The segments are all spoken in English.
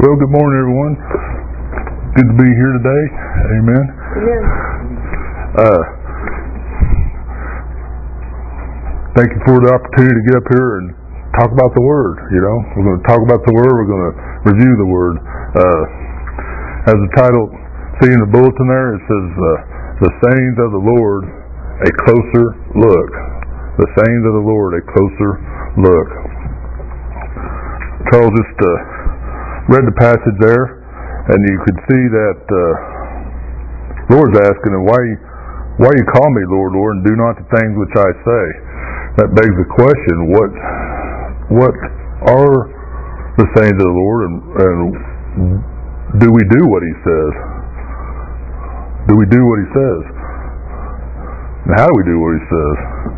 Well, good morning, everyone. Good to be here today. Amen. Thank you for the opportunity to get up here and talk about the Word. We're going to talk about the Word. We're going to review the Word. As the title, see in the bulletin there, it says, "The sayings of the Lord, a closer look." The sayings of the Lord, a closer look. Charles just read the passage there, and you could see that Lord's asking him, why you call me Lord, Lord, and do not the things which I say? That begs the question, what are the sayings of the Lord, and do we do what He says? Do we do what He says? And how do we do what He says?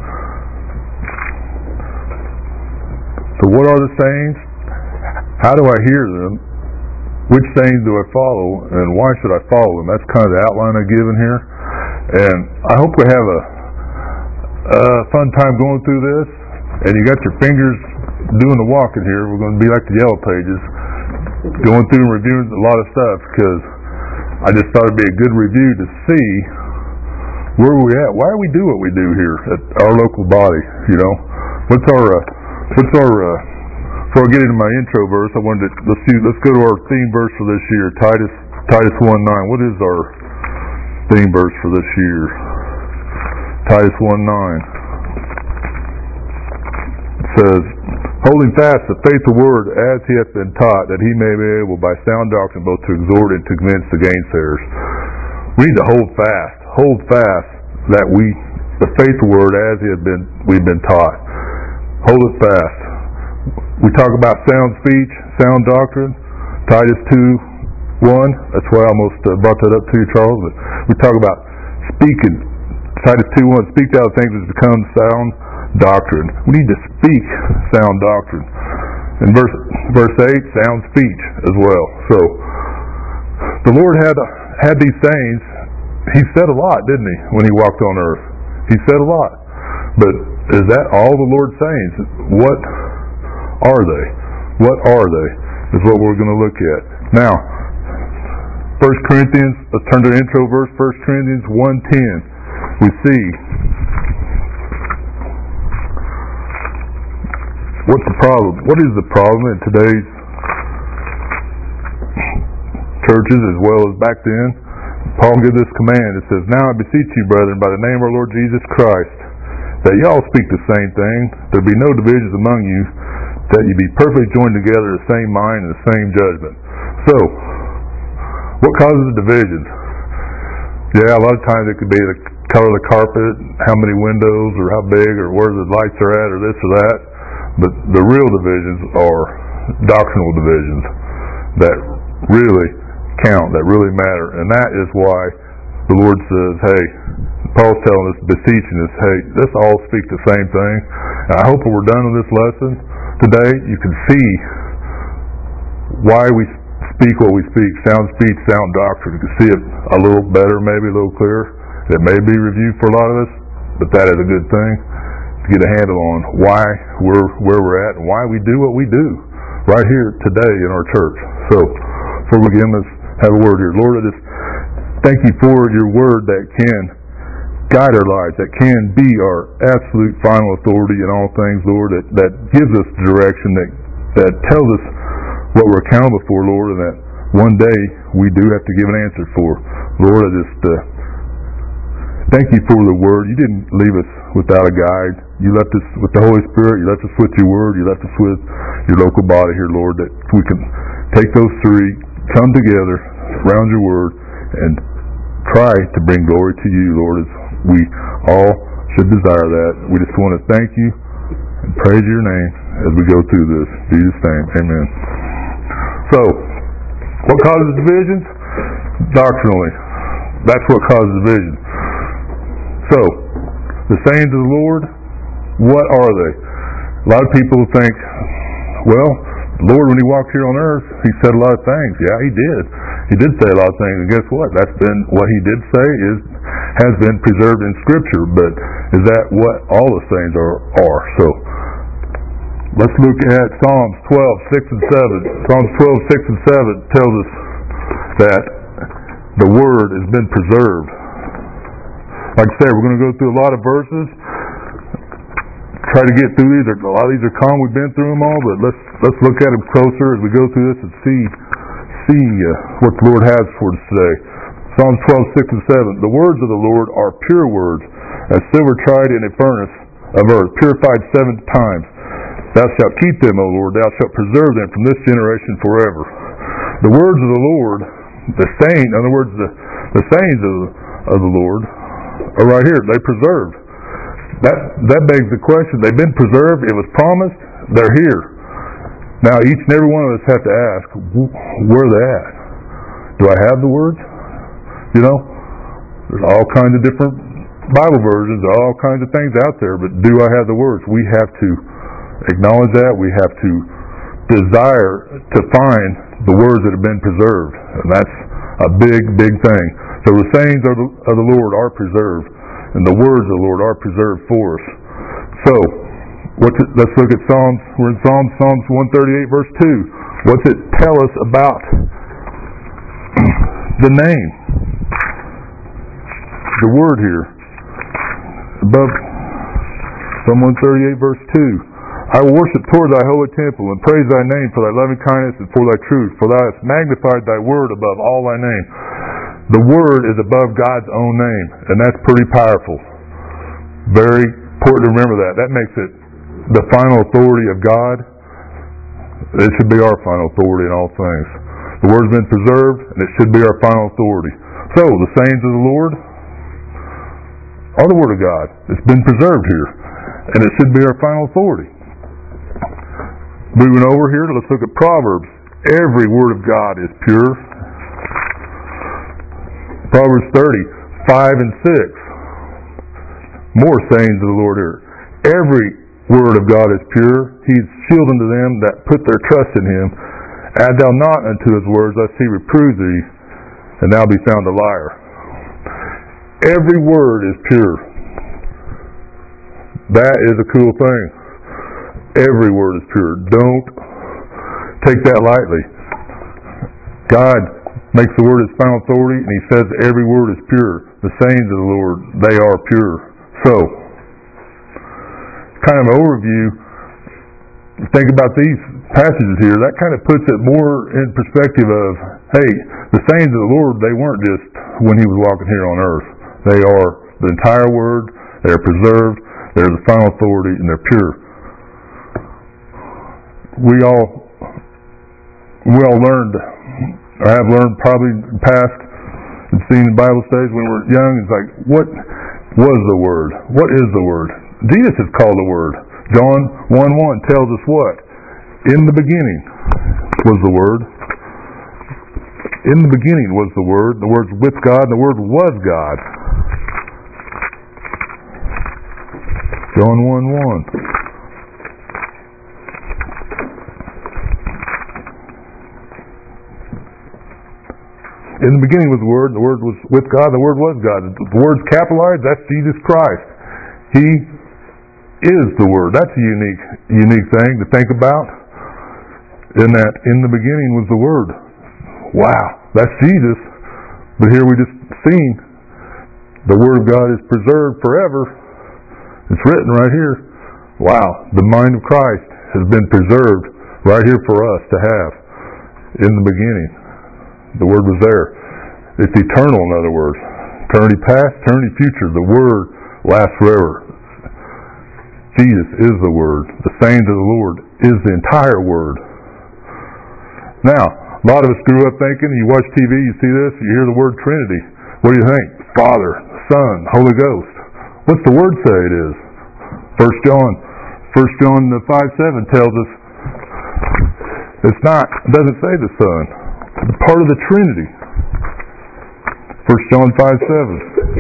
So what are the sayings? How do I hear them? Which sayings do I follow, and why should I follow them? That's kind of the outline I've given here. And I hope we have a fun time going through this. And you got your fingers doing the walking here. We're going to be like the Yellow Pages, going through and reviewing a lot of stuff, because I just thought it'd be a good review to see where we're at. Why do we do what we do here at our local body? Before I get into my intro verse, I wanted to let's go to our theme verse for this year, Titus 1:9. What is our theme verse for this year? Titus 1:9. It says, "Holding fast the faithful word as he hath been taught, that he may be able by sound doctrine both to exhort and to convince the gainsayers." We need to hold fast the faithful word as we've been taught. Hold it fast. We talk about sound speech, sound doctrine, Titus 2:1. That's why I almost brought that up to you, Charles. But we talk about speaking, Titus 2:1. "Speak thou things which become sound doctrine." We need to speak sound doctrine. In verse 8, sound speech as well. So the Lord had these sayings. He said a lot, didn't He, when He walked on earth? He said a lot. But is that all the Lord's sayings? What are they? What are they? Is what we're going to look at. Now, 1 Corinthians, let's turn to the intro verse, 1 Corinthians 1:10. We see what's the problem? What is the problem in today's churches as well as back then? Paul gives this command. It says, "Now I beseech you, brethren, by the name of our Lord Jesus Christ, that y'all speak the same thing, there be no divisions among you, that you be perfectly joined together in the same mind and the same judgment." So, what causes divisions? Yeah, a lot of times it could be the color of the carpet, how many windows, or how big, or where the lights are at, or this or that. But the real divisions are doctrinal divisions that really count, that really matter. And that is why the Lord says, hey, Paul's telling us, beseeching us, hey, let's all speak the same thing. And I hope when we're done with this lesson today, you can see why we speak what we speak. Sound speech, sound doctrine. You can see it a little better, maybe a little clearer. It may be reviewed for a lot of us, but that is a good thing to get a handle on why we're where we're at and why we do what we do right here today in our church. So, before we begin, let's have a word here. Lord, I just thank you for your word that can guide our lives, that can be our absolute final authority in all things, Lord, that gives us direction, that tells us what we're accountable for, Lord, and that one day we do have to give an answer for. Lord, I just thank you for the word. You didn't leave us without a guide. You left us with the Holy Spirit. You left us with your word. You left us with your local body here, Lord, that we can take those three, come together around your word, and try to bring glory to you, Lord, as we all should desire that. We just want to thank you and praise your name as we go through this. In Jesus' name, amen. So, what causes divisions? Doctrinally. That's what causes division. So, the sayings of the Lord, what are they? A lot of people think, well, the Lord, when He walked here on earth, He said a lot of things. Yeah, He did. He did say a lot of things. And guess what? That's been what He did say has been preserved in Scripture. But is that what all the sayings are? So, Let's look at Psalms 12:6 and 7. Psalms 12:6 and 7 tells us that the Word has been preserved. Like I said, we're going to go through a lot of verses. Try to get through these. A lot of these are common. We've been through them all, but let's look at them closer as we go through this and see what the Lord has for us today. Psalms 12:6 and 7. The words of the Lord are pure words, as silver tried in a furnace of earth, purified 7 times. Thou shalt keep them, O Lord. Thou shalt preserve them from this generation forever. The words of the Lord, in other words, the sayings of the Lord are right here. They preserved. That begs the question. They've been preserved. It was promised. They're here. Now, each and every one of us have to ask, where are they at? Do I have the words? There's all kinds of different Bible versions, all kinds of things out there, but do I have the words? We have to acknowledge that. We have to desire to find the words that have been preserved. And that's a big, big thing. So the sayings of the Lord are preserved, and the words of the Lord are preserved for us. So, let's look at Psalms. We're in Psalms 138, verse 2. What's it tell us about the name? The word here. Above Psalm 138, verse 2. I will worship toward thy holy temple and praise thy name for thy loving kindness and for thy truth, for thou hast magnified thy word above all thy name. The word is above God's own name, and that's pretty powerful. Very important to remember that. That makes it the final authority of God. It should be our final authority in all things. The word's been preserved, and it should be our final authority. So, the sayings of the Lord are the Word of God. It's been preserved here, and it should be our final authority. Moving over here, let's look at Proverbs. Every word of God is pure. Proverbs 30:5 and 6. More sayings of the Lord here. Every word of God is pure. He is shield unto them that put their trust in Him. Add thou not unto His words, lest He reprove thee, and thou be found a liar. Every word is pure. That is a cool thing. Every word is pure. Don't take that lightly. God makes the word His final authority, and He says every word is pure. The sayings of the Lord, they are pure. So, kind of an overview. Think about these passages here. That kind of puts it more in perspective of, hey, the sayings of the Lord, they weren't just when He was walking here on earth. They are the entire Word. They are preserved. They're the final authority, and they're pure. We all learned, or have learned probably in the past, and seen in Bible studies when we were young. It's like, what was the Word? What is the Word? Jesus is called the Word. John 1:1 tells us what? In the beginning was the Word. In the beginning was the Word. The Word's with God. The Word was God. John 1:1. In the beginning was the Word. The Word was with God. The Word was God. The Word's capitalized. That's Jesus Christ. He is the Word. That's a unique thing to think about. In that, in the beginning was the Word. Wow, that's Jesus. But here we just seen the Word of God is preserved forever. It's written right here. Wow, the mind of Christ has been preserved right here for us to have. In the beginning, the Word was there. It's eternal, in other words. Eternity past, eternity future. The Word lasts forever. Jesus is the Word. The sayings of the Lord is the entire Word. Now, a lot of us grew up thinking, you watch TV, you see this, you hear the word Trinity. What do you think? Father, Son, Holy Ghost. What's the Word say it is? 1 John 5:7 tells us it doesn't say the Son. It's part of the Trinity. 1 John 5:7.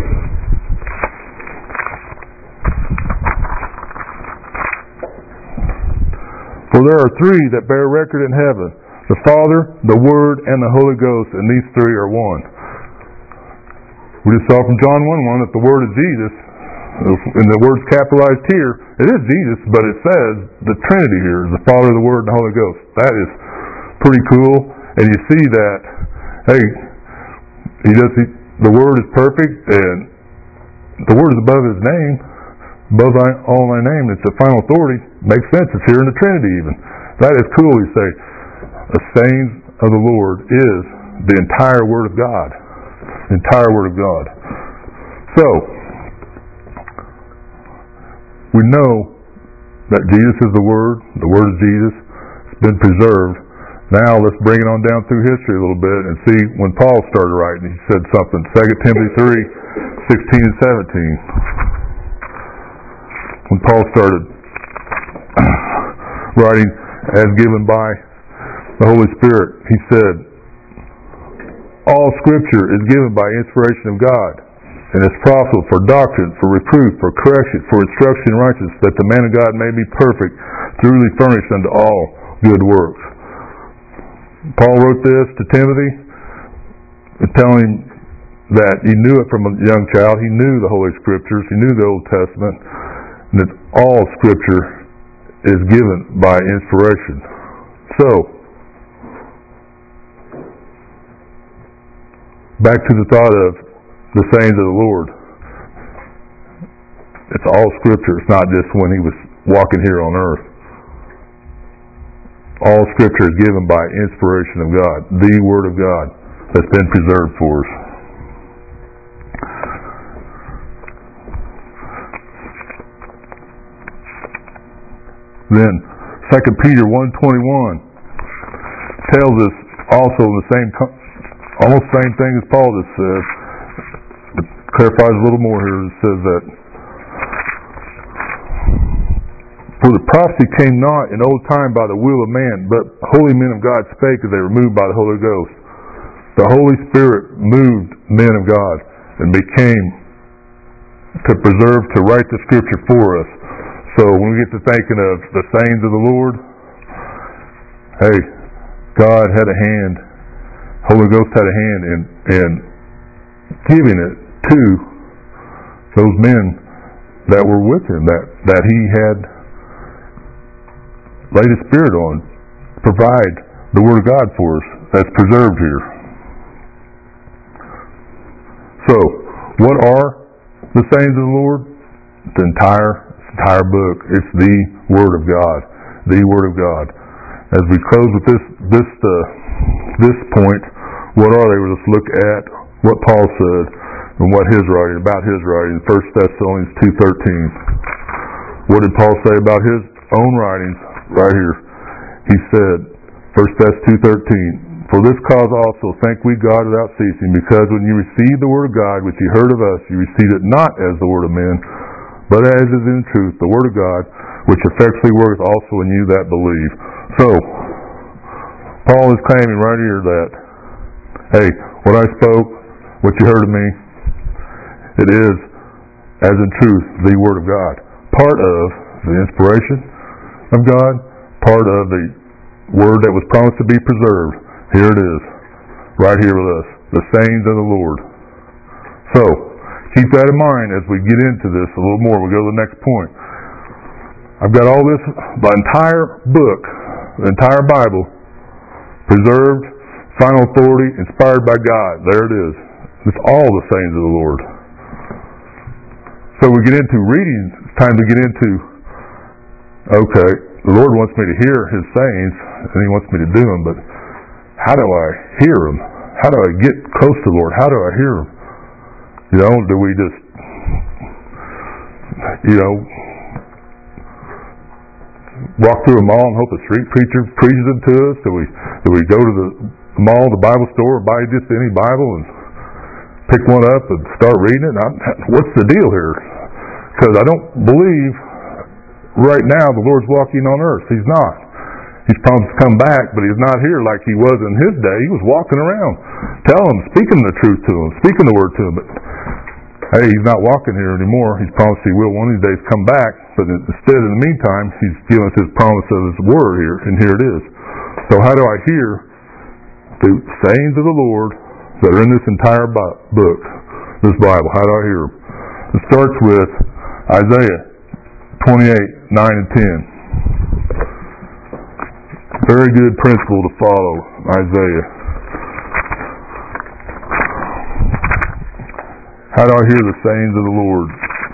For there are three that bear record in heaven, the Father, the Word, and the Holy Ghost, and these three are one. We just saw from John 1:1 that the Word is Jesus. And the word's capitalized here. It is Jesus, but it says the Trinity here is the Father, the Word, and the Holy Ghost. That is pretty cool. And you see that, hey, the Word is perfect, and the Word is above His name, above all thy name. It's the final authority. Makes sense. It's here in the Trinity even. That is cool. You say, the sayings of the Lord is the entire Word of God. The entire Word of God. So, we know that Jesus is the Word is Jesus, it's been preserved. Now let's bring it on down through history a little bit and see when Paul started writing. He said something, 2 Timothy 3:16 and 17. When Paul started writing as given by the Holy Spirit, he said, all Scripture is given by inspiration of God, and is profitable for doctrine, for reproof, for correction, for instruction in righteousness, that the man of God may be perfect, thoroughly furnished unto all good works. Paul wrote this to Timothy, telling him that he knew it from a young child. He knew the Holy Scriptures. He knew the Old Testament, and that all Scripture is given by inspiration. So, back to the thought of the sayings of the Lord. It's all Scripture. It's not just when He was walking here on earth. All Scripture is given by inspiration of God, the Word of God that's been preserved for us. Then 2 Peter 1:21 tells us also the same, almost same thing as Paul just said. Clarifies a little more here. It says that, for the prophecy came not in old time by the will of man, but holy men of God spake as they were moved by the Holy Ghost. The Holy Spirit moved men of God and became to preserve, to write the Scripture for us. So when we get to thinking of the sayings of the Lord, hey, God had a hand, Holy Ghost had a hand in giving it to those men that were with Him, that He had laid His Spirit on, provide the Word of God for us that's preserved here. So, what are the sayings of the Lord? The entire book. It's the Word of God. The Word of God. As we close with this point, what are they? We'll just look at what Paul said and what about his writing, 1 Thessalonians 2:13. What did Paul say about his own writings? Right here. He said, 1 Thess 2:13, for this cause also thank we God without ceasing, because when you received the Word of God, which you heard of us, you received it not as the word of men, but as is in truth the Word of God, which effectually worketh also in you that believe. So, Paul is claiming right here that, hey, what I spoke, what you heard of me, it is, as in truth, the Word of God. Part of the inspiration of God, part of the Word that was promised to be preserved. Here it is, right here with us, the sayings of the Lord. So, keep that in mind as we get into this a little more. We'll go to the next point. I've got all this, the entire book, the entire Bible, preserved, final authority, inspired by God. There it is. It's all the sayings of the Lord. So we get into reading. It's time to get into, okay, the Lord wants me to hear His sayings, and He wants me to do them, but how do I hear them? How do I get close to the Lord? How do I hear Him? Do we just, walk through a mall and hope a street preacher preaches them to us? Do we go to the mall, the Bible store, buy just any Bible and pick one up and start reading it? What's the deal here? Because I don't believe right now the Lord's walking on earth. He's not. He's promised to come back, but He's not here like He was in His day. He was walking around, telling them, speaking the truth to them, speaking the word to them. But hey, He's not walking here anymore. He's promised He will one of these days come back, but instead, in the meantime, He's giving us His promise of His word here, and here it is. So how do I hear the sayings of the Lord that are in this entire book, this Bible? How do I hear them? It starts with Isaiah 28, 9 and 10. Very good principle to follow, Isaiah. How do I hear the sayings of the Lord?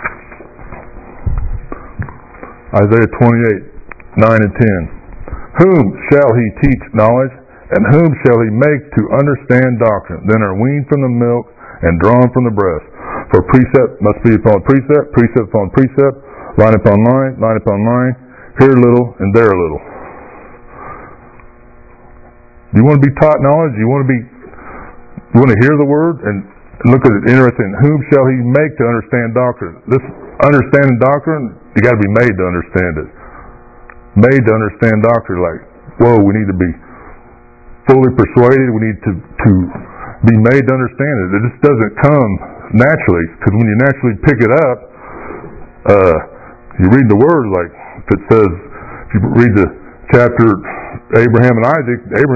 Isaiah 28, 9 and 10. Whom shall he teach knowledge, and whom shall he make to understand doctrine? Then are weaned from the milk, and drawn from the breast. For precept must be upon precept, precept upon precept, line upon line, line upon line, here a little and there a little. You want to be taught knowledge? You want to hear the word? And look at it, interesting. Whom shall he make to understand doctrine? This understanding doctrine, you got to be made to understand it. Made to understand doctrine, like, whoa, we need to be fully persuaded. We need to be made to understand it. It just doesn't come naturally, because when you naturally pick it up, you read the word, like if it says, if you read the chapter Abraham and Isaac,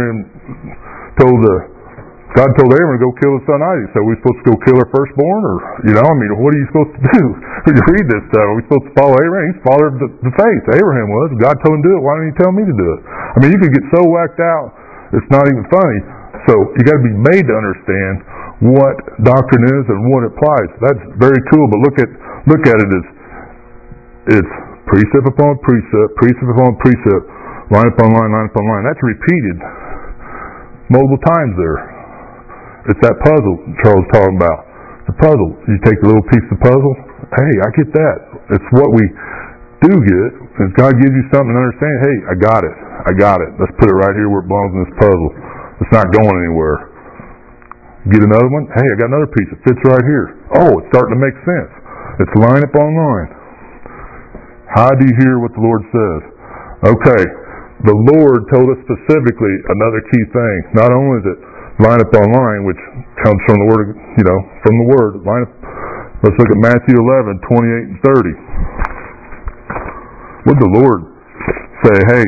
God told Abraham to go kill his son Isaac. So are we supposed to go kill our firstborn, or what are you supposed to do? When you read this stuff, are we supposed to follow Abraham? He's father of the faith. Abraham was. God told him to do it. Why didn't he tell me to do it? I mean, you could get so whacked out, it's not even funny. So you got to be made to understand what doctrine is and what it applies. That's very cool. But look at it as it's precept upon precept, precept upon precept, line upon line, line upon line. That's repeated multiple times there. It's that puzzle Charles was talking about. The puzzle. You take the little piece of the puzzle. Hey, I get that. It's what we do get. If God gives you something to understand, hey, I got it. Let's put it right here where it belongs in this puzzle. It's not going anywhere. Get another one. Hey, I got another piece. It fits right here. Oh, it's starting to make sense. It's line upon line. How do you hear what the Lord says? Okay, the Lord told us specifically another key thing. Not only is it line upon line, which comes from the word, from the word. Let's look at Matthew 11, 28 and 30. What did the Lord say? Hey,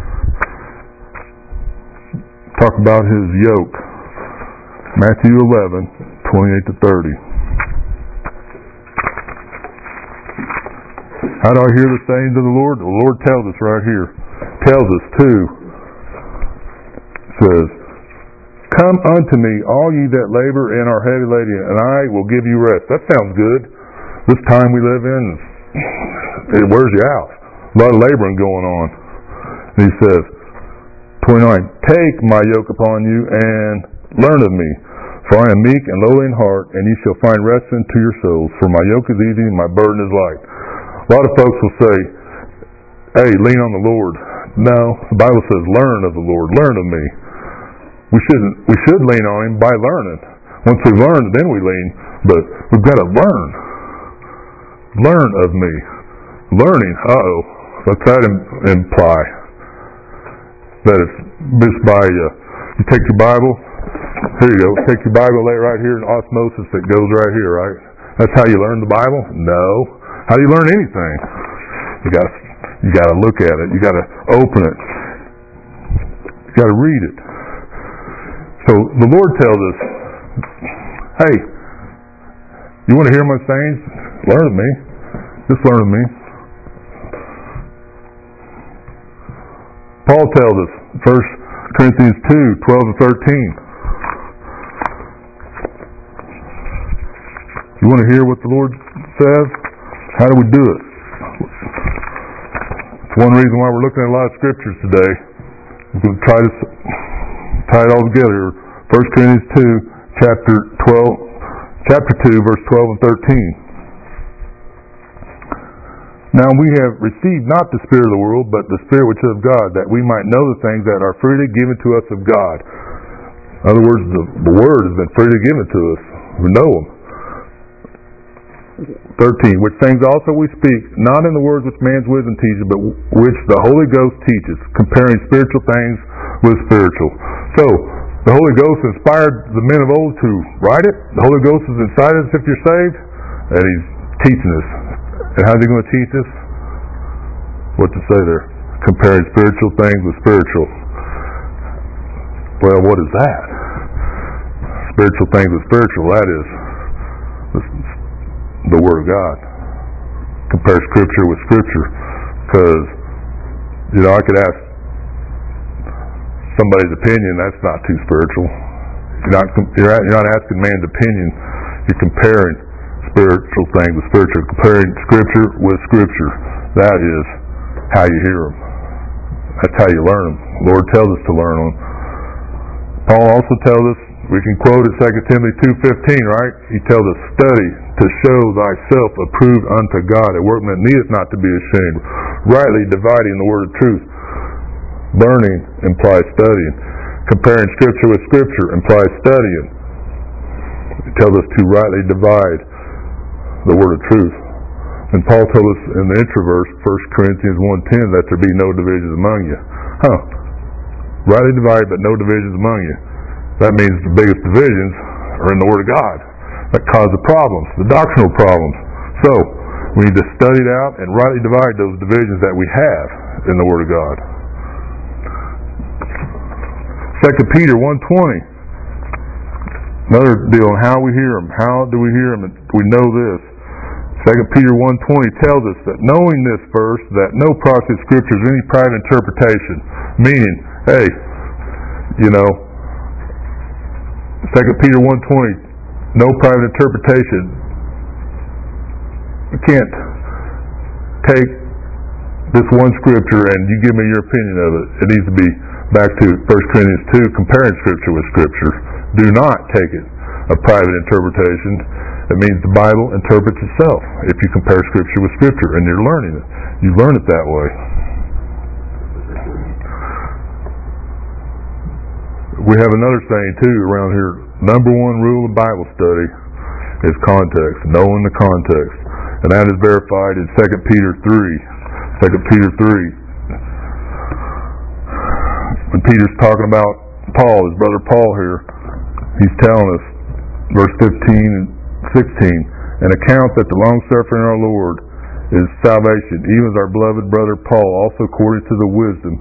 talk about his yoke. Matthew 11, 28 to 30. How do I hear the sayings of the Lord? The Lord tells us right here. Tells us too. Says, come unto me, all ye that labor and are heavy laden, and I will give you rest. That sounds good. This time we live in, it wears you out. A lot of laboring going on. And he says, 29, take my yoke upon you and learn of me, for I am meek and lowly in heart, and ye shall find rest unto your souls. For my yoke is easy and my burden is light. A lot of folks will say, hey, lean on the Lord. No, the Bible says, learn of the Lord, learn of me. We should lean on him by learning. Once we've learned, then we lean. But we've got to learn. Learn of me. Learning, what's that imply? That it's just by, you take your Bible, here you go, take your Bible, lay it right here in osmosis that goes right here, right? That's how you learn the Bible? No. How do you learn anything? You got to look at it. You got to open it. You got to read it. So the Lord tells us, hey, you want to hear my sayings? Learn of me. Just learn of me. Paul tells us, 1 Corinthians 2, 12 and 13. You want to hear what the Lord says? How do we do it? It's one reason why we're looking at a lot of scriptures today. We're going to try to tie it all together. 1 Corinthians 2, chapter 2, verse 12 and 13. Now we have received not the spirit of the world, but the Spirit which is of God, that we might know the things that are freely given to us of God. In other words, the Word has been freely given to us. We know them. 13. Which things also we speak, not in the words which man's wisdom teaches, but which the Holy Ghost teaches, comparing spiritual things with spiritual. So, the Holy Ghost inspired the men of old to write it. The Holy Ghost is inside us if you're saved, and He's teaching us. And how's He going to teach us? What to say there? Comparing spiritual things with spiritual. Well, what is that? Spiritual things with spiritual, that is the Word of God. compare Scripture with Scripture. Because, I could ask somebody's opinion. That's not too spiritual. You're not asking man's opinion. You're comparing spiritual things with spiritual. Comparing Scripture with Scripture. That is how you hear them. That's how you learn them. The Lord tells us to learn them. Paul also tells us, we can quote it 2 Timothy 2:15, right? He tells us, study to show thyself approved unto God, a workman that needeth not to be ashamed, rightly dividing the word of truth. Learning implies studying. Comparing Scripture with Scripture implies studying. It tells us to rightly divide the word of truth. And Paul told us in the introverse, 1 Corinthians 1:10, that there be no divisions among you. Rightly divided, but no divisions among you. That means the biggest divisions are in the Word of God that cause the problems, the doctrinal problems. So, we need to study it out and rightly divide those divisions that we have in the Word of God. 2 Peter 1:20. Another deal on how we hear them. How do we hear them? And we know this. 2 Peter 1:20 tells us that knowing this first, that no prophecy of Scripture is any private interpretation. Meaning, hey, 2 Peter 1:20, no private interpretation. You can't take this one Scripture and you give me your opinion of it. It needs to be back to 1 Corinthians 2, comparing Scripture with Scripture. Do not take it a private interpretation. It means the Bible interprets itself if you compare Scripture with Scripture and you're learning it. You learn it that way. We have another saying too around here. Number one rule of Bible study is context, knowing the context. And that is verified in 2 Peter 3. 2 Peter 3. When Peter's talking about Paul, his brother Paul here, he's telling us, verse 15 and 16, an account that the long-suffering of our Lord is salvation, even as our beloved brother Paul, also according to the wisdom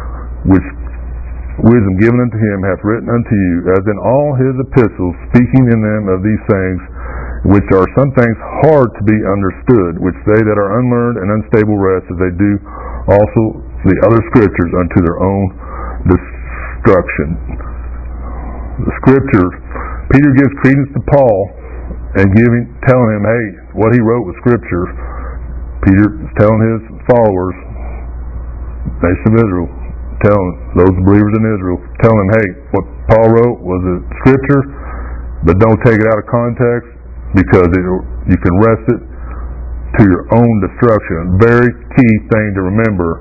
given unto him, hath written unto you, as in all his epistles, speaking in them of these things, which are some things hard to be understood, which they that are unlearned and unstable rest, as they do also the other Scriptures unto their own destruction. The Scriptures, Peter gives credence to Paul and telling him, hey, what he wrote was Scripture. Peter is telling his followers, nation of Israel, telling those believers in Israel, telling them, hey, what Paul wrote was a Scripture, but don't take it out of context, because you can wrest it to your own destruction. Very key thing to remember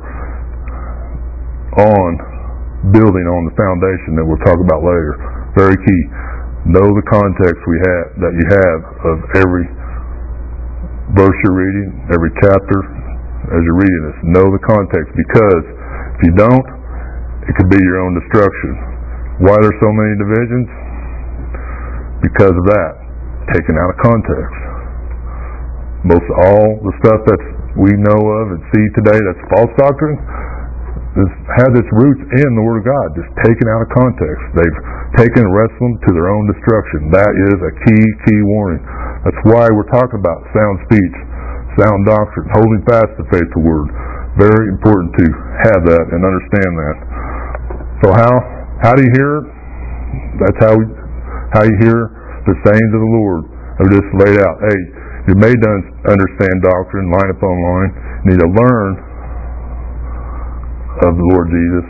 on building on the foundation that we'll talk about later. Very key. Know the context that you have of every verse you're reading, every chapter as you're reading this. Know the context, because if you don't, it could be your own destruction. Why there's so many divisions? Because of that, taken out of context. Most all the stuff that we know of and see today that's false doctrine has its roots in the Word of God, just taken out of context. They've taken and wrestled them to their own destruction. That is a key warning. That's why we're talking about sound speech, sound doctrine, holding fast the faithful Word. Very important to have that and understand that. So how do you hear it? That's how you hear the sayings of the Lord. They're just laid out. Hey, you're made to understand doctrine line upon line. You need to learn of the Lord Jesus.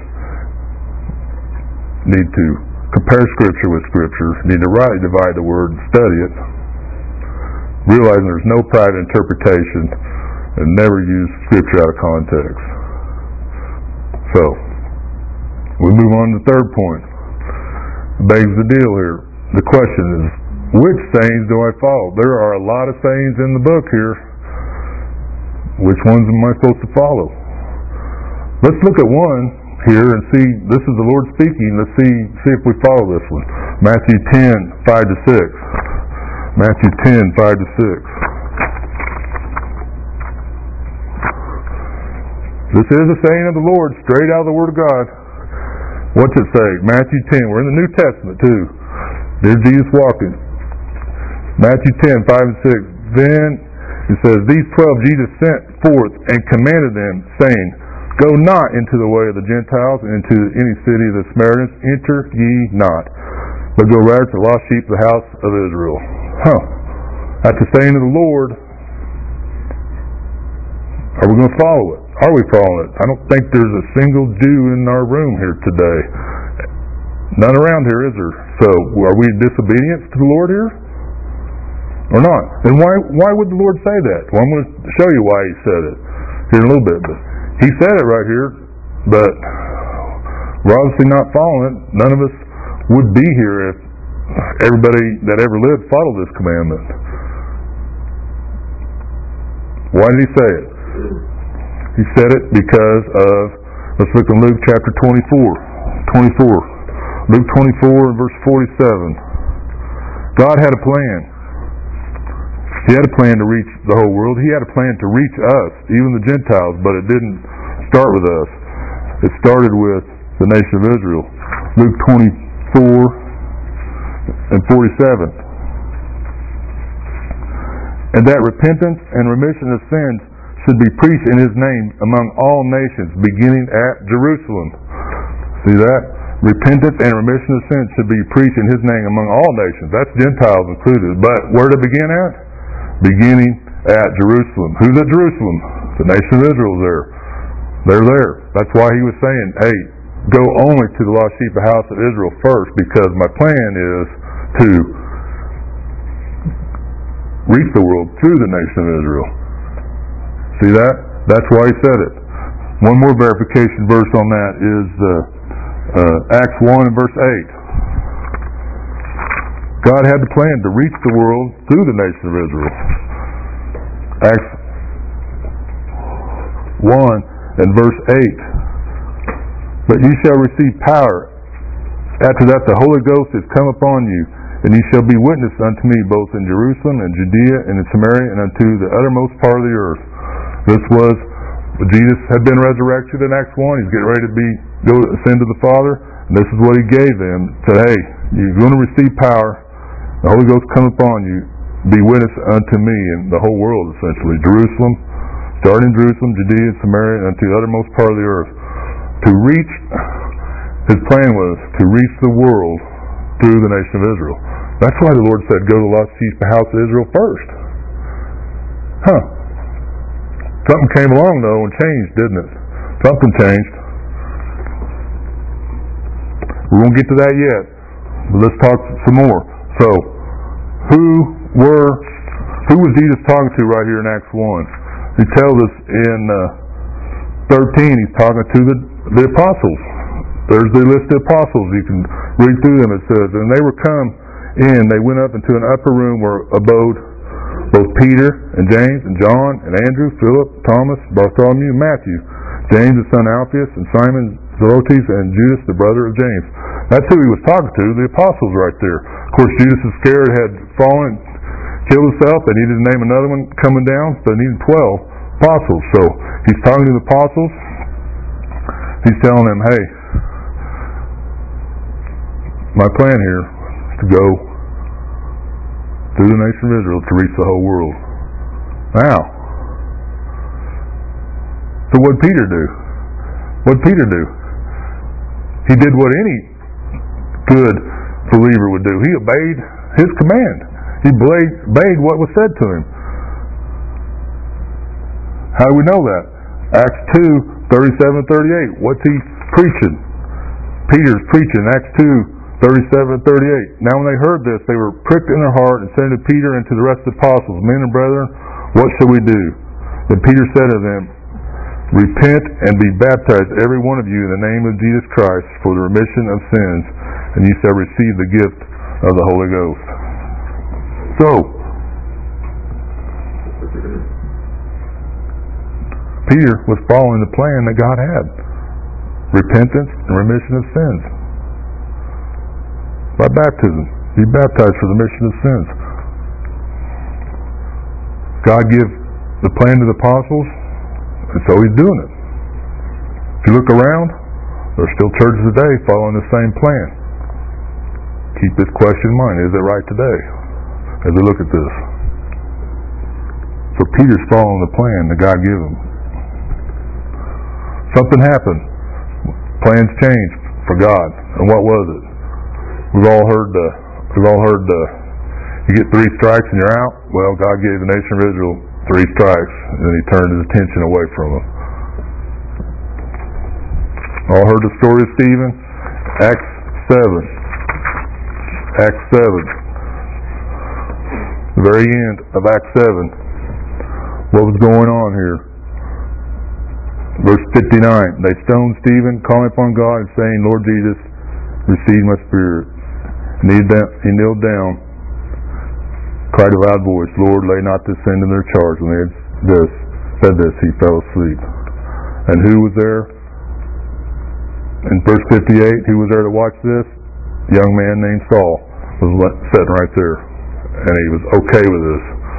You need to compare Scripture with Scripture. You need to rightly divide the Word and study it. Realizing there's no private interpretation, and never use Scripture out of context. So, we move on to the third point. It begs the deal here. The question is, which sayings do I follow? There are a lot of sayings in the book here. Which ones am I supposed to follow? Let's look at one here and see. This is the Lord speaking. Let's see if we follow this one. Matthew 10:5-6. Matthew 10:5-6. This is a saying of the Lord, straight out of the Word of God. What's it say? Matthew 10. We're in the New Testament too. There's Jesus walking. Matthew 10:5-6. Then It says, these 12 Jesus sent forth and commanded them, saying, go not into the way of the Gentiles, and into any city of the Samaritans, enter ye not, but go rather to the lost sheep of the house of Israel. After saying to the Lord, are we going to follow it? Are we following it? I don't think there's a single Jew in our room here today. None around here, is there? So, are we in disobedience to the Lord here? Or not? And why would the Lord say that? Well, I'm going to show you why He said it here in a little bit. But He said it right here, but we're obviously not following it. None of us would be here if everybody that ever lived followed this commandment. Why did He say it? He said it because of, let's look in Luke chapter 24. Luke 24 and verse 47. God had a plan. He had a plan to reach the whole world. He had a plan to reach us, even the Gentiles, but it didn't start with us. It started with the nation of Israel. Luke 24 and 47. And that repentance and remission of sins should be preached in His name among all nations, beginning at Jerusalem. See that? Repentance and remission of sins should be preached in His name among all nations. That's Gentiles included. But where to begin at? Beginning at Jerusalem. Who's at Jerusalem? The nation of Israel is there. They're there. That's why He was saying, hey, go only to the lost sheep of the house of Israel first, because my plan is to reach the world through the nation of Israel. See that? That's why He said it. One more verification verse on that is Acts 1 and verse 8. God had the plan to reach the world through the nation of Israel. Acts 1 and verse 8. But ye shall receive power. After that the Holy Ghost is come upon you, and ye shall be witnesses unto me both in Jerusalem and Judea and in Samaria and unto the uttermost part of the earth. This was, Jesus had been resurrected in Acts 1. He's getting ready to go ascend to the Father. And this is what He gave them. Said, hey, you're going to receive power. The Holy Ghost come upon you. Be witness unto me in the whole world, essentially. Jerusalem, starting in Jerusalem, Judea, and Samaria, and unto the uttermost part of the earth. To reach, His plan was to reach the world through the nation of Israel. That's why the Lord said, go to the lost sheep of the house of Israel first. Something came along, though, and changed, didn't it? Something changed. We won't get to that yet, but let's talk some more. So, who was Jesus talking to right here in Acts 1? He tells us in 13, He's talking to the apostles. There's the list of apostles. You can read through them. It says, and they were come in, they went up into an upper room where abode both Peter and James and John and Andrew, Philip, Thomas, Bartholomew, Matthew, James the son of Alphaeus, and Simon Zelotes, and Judas the brother of James. That's who He was talking to, the apostles right there. Of course, Judas Iscariot had fallen, killed himself. They needed to name another one coming down, so they needed 12 apostles. So He's talking to the apostles. He's telling them, hey, my plan here is to go through the nation of Israel to reach the whole world. Now, so what did Peter do? What did Peter do? He did what any good believer would do. He obeyed His command. He obeyed what was said to him. How do we know that? Acts 2, 37-38. What's he preaching? Peter's preaching. Acts 2, 37-38. Now when they heard this, they were pricked in their heart, and said to Peter and to the rest of the apostles, men and brethren, what shall we do? Then Peter said to them, repent and be baptized, every one of you, in the name of Jesus Christ, for the remission of sins, and ye shall receive the gift of the Holy Ghost. So, Peter was following the plan that God had. Repentance and remission of sins. By baptism. Be baptized for the remission of sins. God gave the plan to the apostles, and so He's doing it. If you look around, there are still churches today following the same plan. Keep this question in mind. Is it right today? As we look at this. So Peter's following the plan that God gave him. Something happened. Plans changed for God. And what was it? We've all heard you get 3 strikes and you're out. Well, God gave the nation of Israel 3 strikes, and then he turned his attention away from them. All heard the story of Stephen? Acts 7. Acts 7. The very end of Acts 7. What was going on here? Verse 59. They stoned Stephen, calling upon God and saying, Lord Jesus, receive my spirit. And he kneeled down, cried a loud voice, Lord, lay not this sin to their charge. When they had said this, he fell asleep. And who was there? In verse 58, who was there to watch this? A young man named Saul was sitting right there. And he was okay with this.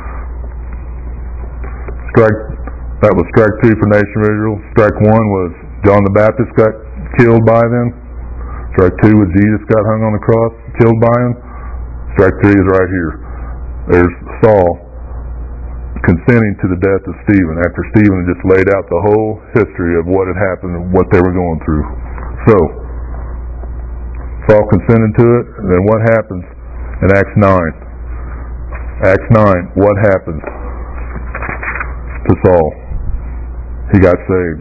That was strike 2 for the nation of Israel. Strike 1 was John the Baptist got killed by them. Strike 2 was Jesus got hung on the cross, killed by him. Strike 3 is right here. There's Saul consenting to the death of Stephen after Stephen had just laid out the whole history of what had happened and what they were going through. So, Saul consented to it, and then what happens in Acts 9? Acts 9, what happens to Saul? He got saved.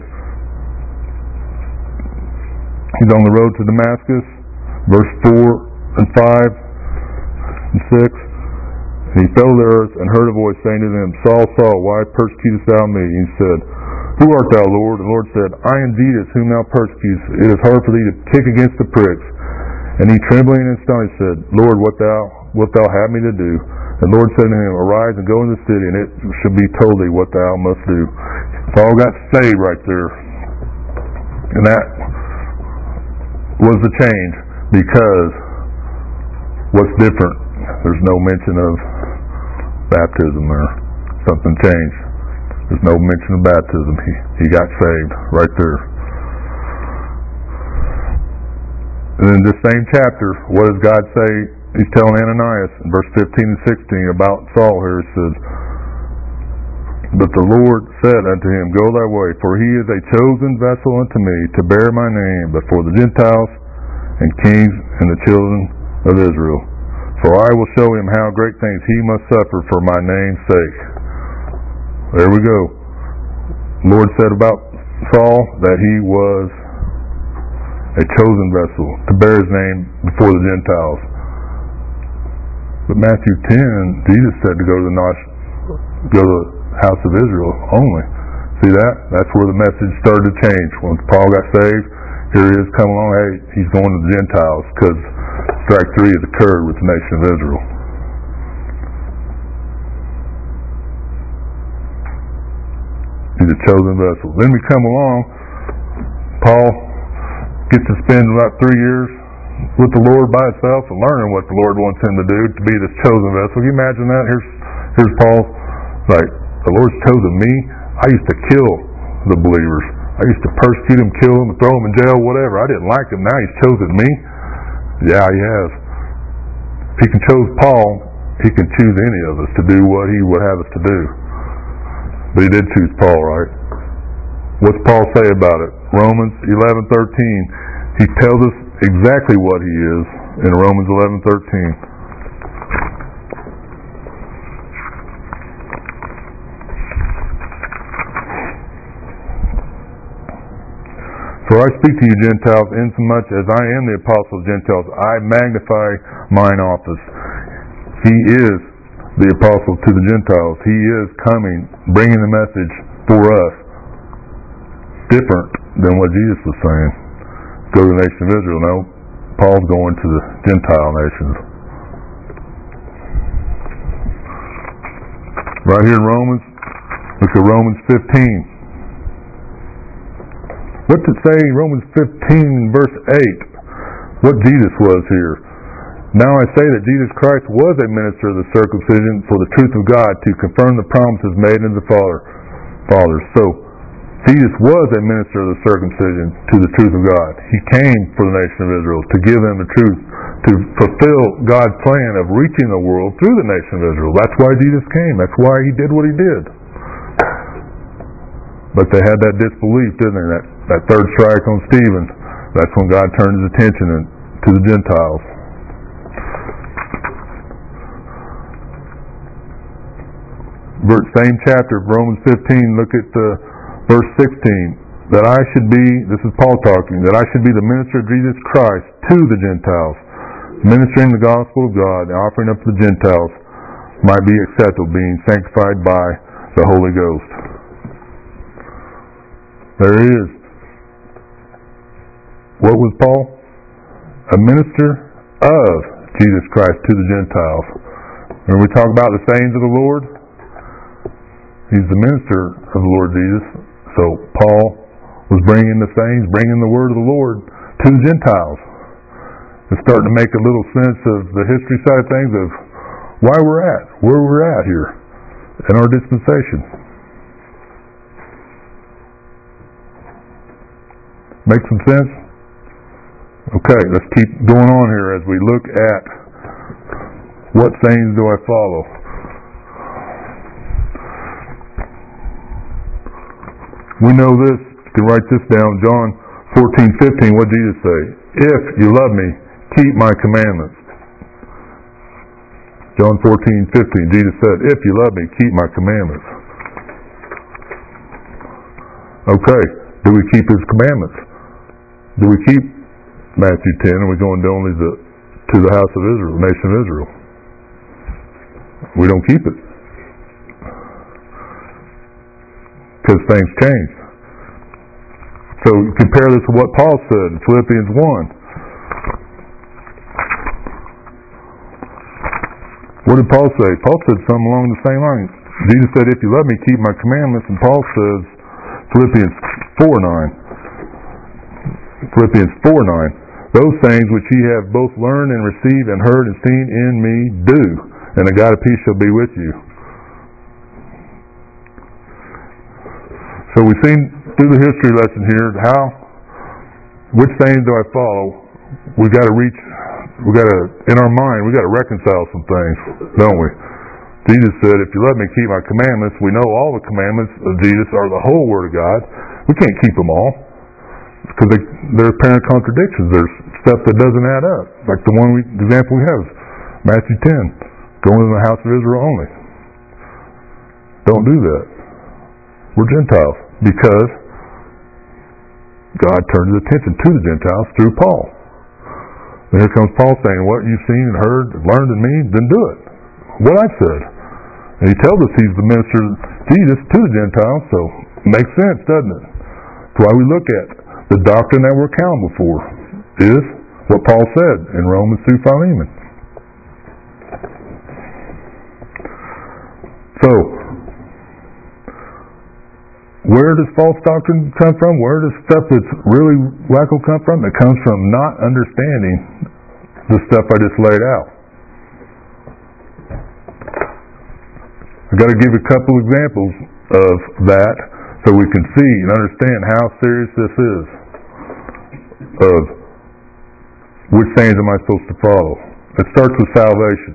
He's on the road to Damascus, verse 4 and 5 and 6. And he fell to the earth and heard a voice saying to him, Saul, Saul, why persecutest thou me? And he said, Who art thou, Lord? And the Lord said, I am Jesus, whom thou persecutest. It is hard for thee to kick against the pricks. And he, trembling and astonished, said, Lord, what wilt thou have me to do? And the Lord said to him, Arise and go into the city, and it shall be told thee what thou must do. Saul got saved right there. And that was the change, because what's different? There's no mention of baptism there. Something changed. There's no mention of baptism. He got saved right there. And in this same chapter, what does God say? He's telling Ananias in verse 15 and 16 about Saul here. It says, But the Lord said unto him, Go thy way, for he is a chosen vessel unto me to bear my name before the Gentiles and kings and the children of Israel. For I will show him how great things he must suffer for my name's sake. There we go. The Lord said about Saul that he was a chosen vessel to bear his name before the Gentiles. But Matthew 10, Jesus said to go to the house of Israel only. See that? That's where the message started to change. Once Paul got saved, here he is coming along. Hey, he's going to the Gentiles, because strike 3 has occurred with the nation of Israel. He's a chosen vessel. Then we come along. Paul gets to spend about 3 years with the Lord by himself and learning what the Lord wants him to do to be this chosen vessel. Can you imagine that? Here's Paul, like, the Lord's chosen me. I used to kill the believers. I used to persecute them, kill them, throw them in jail, whatever. I didn't like them. Now he's chosen me. Yeah, he has. If he can choose Paul, he can choose any of us to do what he would have us to do. But he did choose Paul, right? What's Paul say about it? Romans 11:13. He tells us exactly what he is in Romans 11:13. For I speak to you Gentiles, insomuch as I am the apostle of Gentiles, I magnify mine office. He is the apostle to the Gentiles. He is coming, bringing the message for us, different than what Jesus was saying. Go to the nation of Israel. No, Paul's going to the Gentile nations. Right here in Romans, look at Romans 15. What's it say in Romans 15 verse 8? What Jesus was here. Now I say that Jesus Christ was a minister of the circumcision for the truth of God, to confirm the promises made unto the fathers. So, Jesus was a minister of the circumcision to the truth of God. He came for the nation of Israel to give them the truth, to fulfill God's plan of reaching the world through the nation of Israel. That's why Jesus came. That's why he did what he did. But they had that disbelief, didn't they? That third strike on Stephen. That's when God turned his attention to the Gentiles. Same chapter, Romans 15, look at verse 16. That I should be, this is Paul talking, that I should be the minister of Jesus Christ to the Gentiles, ministering the gospel of God, and offering up to the Gentiles might be acceptable, being sanctified by the Holy Ghost. There he is. What was Paul? A minister of Jesus Christ to the Gentiles. When we talk about the sayings of the Lord, he's the minister of the Lord Jesus. So Paul was bringing the sayings, bringing the word of the Lord to the Gentiles. It's starting to make a little sense of the history side of things, of why we're at, where we're at here in our dispensation. Make some sense? Okay, let's keep going on here as we look at what sayings do I follow. We know this, you can write this down, John 14:15, what did Jesus say? If you love me, keep my commandments. John 14:15, Jesus said, if you love me, keep my commandments. Okay, do we keep his commandments? Do we keep Matthew 10, and we go only to the house of Israel, the nation of Israel? We don't keep it. Because things change. So compare this to what Paul said in Philippians 1. What did Paul say? Paul said something along the same lines. Jesus said, if you love me, keep my commandments. And Paul says, Philippians 4:9. Philippians 4:9. Those things which ye have both learned and received and heard and seen in me, do, and the God of peace shall be with you. So we've seen through the history lesson here which things do I follow? In our mind, we got to reconcile some things, don't we? Jesus said, if you let me keep my commandments, we know all the commandments of Jesus are the whole Word of God. We can't keep them all, because they're apparent contradictions. There's stuff that doesn't add up. Like the example we have, Matthew 10, going to the house of Israel only. Don't do that. We're Gentiles, because God turned his attention to the Gentiles through Paul. And here comes Paul saying, what you've seen and heard and learned in me, then do it. What I've said. And he tells us he's the minister of Jesus to the Gentiles, so it makes sense, doesn't it? That's why we look at the doctrine that we're accountable for is what Paul said in Romans through Philemon. So, where does false doctrine come from? Where does stuff that's really wacko come from? It comes from not understanding the stuff I just laid out. I've got to give a couple examples of that so we can see and understand how serious this is, of which things am I supposed to follow. It starts with salvation.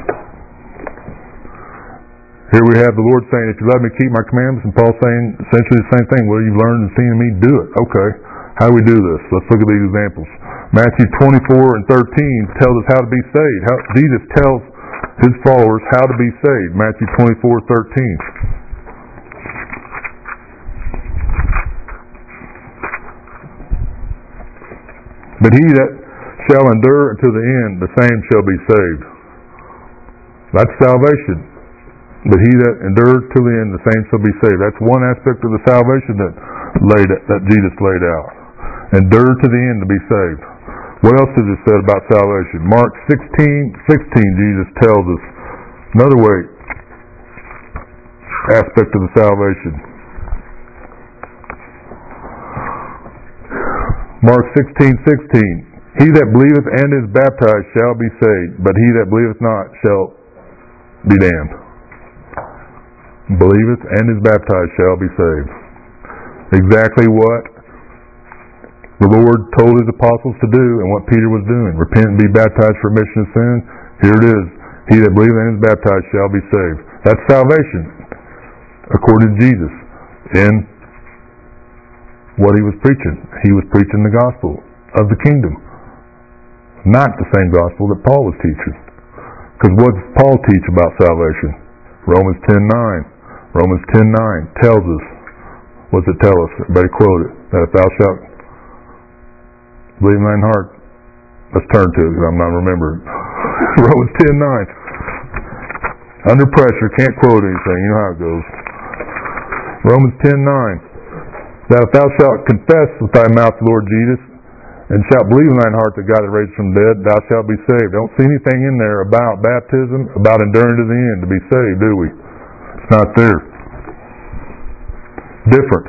Here we have the Lord saying, if you love me, keep my commandments, and Paul saying essentially the same thing. Well, you've learned and seen in me, do it. Okay, how do we do this? Let's look at these examples. Matthew 24:13 tells us how to be saved. Jesus tells his followers how to be saved. Matthew 24:13. But he that shall endure unto the end, the same shall be saved. That's salvation. But he that endures till the end, the same shall be saved. That's one aspect of the salvation that Jesus laid out. Endure to the end to be saved. What else is it said about salvation? Mark 16:16, Jesus tells us another aspect of the salvation. Mark 16:16. He that believeth and is baptized shall be saved, but he that believeth not shall be damned. Believeth and is baptized shall be saved. Exactly what the Lord told his apostles to do and what Peter was doing. Repent and be baptized for remission of sin. Here it is. He that believeth and is baptized shall be saved. That's salvation, according to Jesus, in what he was preaching. He was preaching the gospel of the kingdom, not the same gospel that Paul was teaching. Because what does Paul teach about salvation? Romans 10:9. Romans 10:9 tells us, what's it tell us? Everybody quote it. That if thou shalt believe in thine heart. Let's turn to it because I'm not remembering. Romans 10:9. Under pressure, can't quote anything. You know how it goes. Romans 10:9. That if thou shalt confess with thy mouth the Lord Jesus, and shalt believe in thine heart that God hath raised from the dead, thou shalt be saved. Don't see anything in there about baptism, about enduring to the end to be saved, do we? It's not there. Different.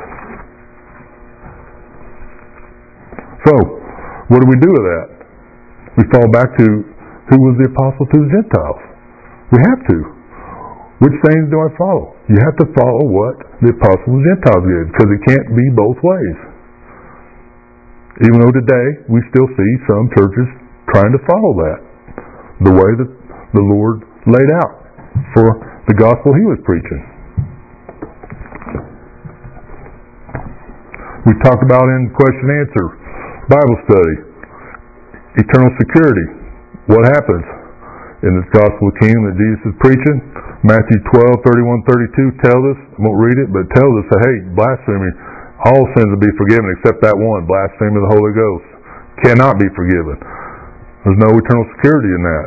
So, what do we do with that? We fall back to who was the apostle to the Gentiles. We have to. Which things do I follow? You have to follow what the apostle to the Gentiles did, because it can't be both ways. Even though today we still see some churches trying to follow that, the way that the Lord laid out for the gospel he was preaching. We talked about in question and answer Bible study, eternal security. What happens in this gospel of the kingdom that Jesus is preaching? Matthew 12:31-32 tells us, I won't read it, but it tells us that, hey, blasphemy, all sins will be forgiven except that one, blasphemy of the Holy Ghost. Cannot be forgiven. There's no eternal security in that.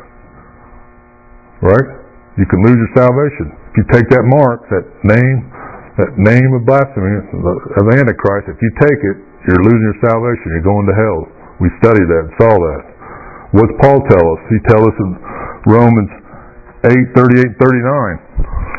Right? You can lose your salvation. If you take that mark, that name of blasphemy, of the Antichrist, if you take it, you're losing your salvation. You're going to hell. We studied that and saw that. What's Paul tell us? He tells us in Romans 8:38-39.